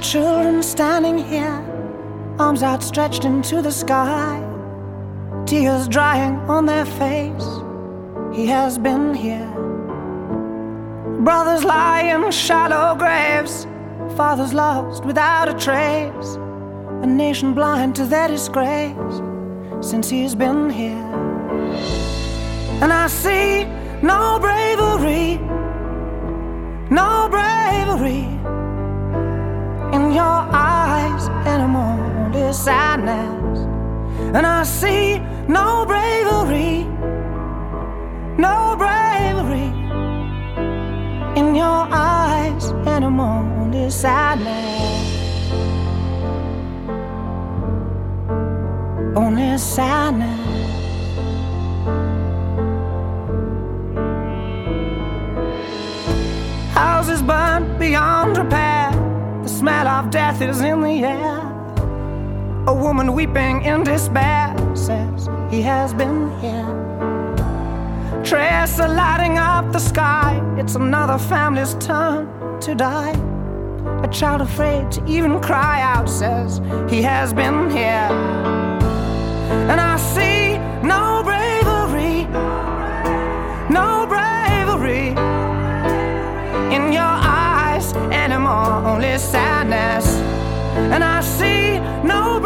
children standing here, arms outstretched into the sky, tears drying on their face. He has been here. Brothers lie in shallow graves, fathers lost without a trace, a nation blind to their disgrace since he's been here. And I see no bravery, no bravery in your eyes anymore, only sadness. And I see no bravery, no bravery in your eyes anymore, only sadness, only sadness. Houses burnt beyond repair, the smell of death is in the air. A woman weeping in despair says he has been here. Trails are lighting up the sky, it's another family's turn to die. A child afraid to even cry out says he has been here. And I see no bravery, no bravery in your eyes anymore, only sadness. And I see no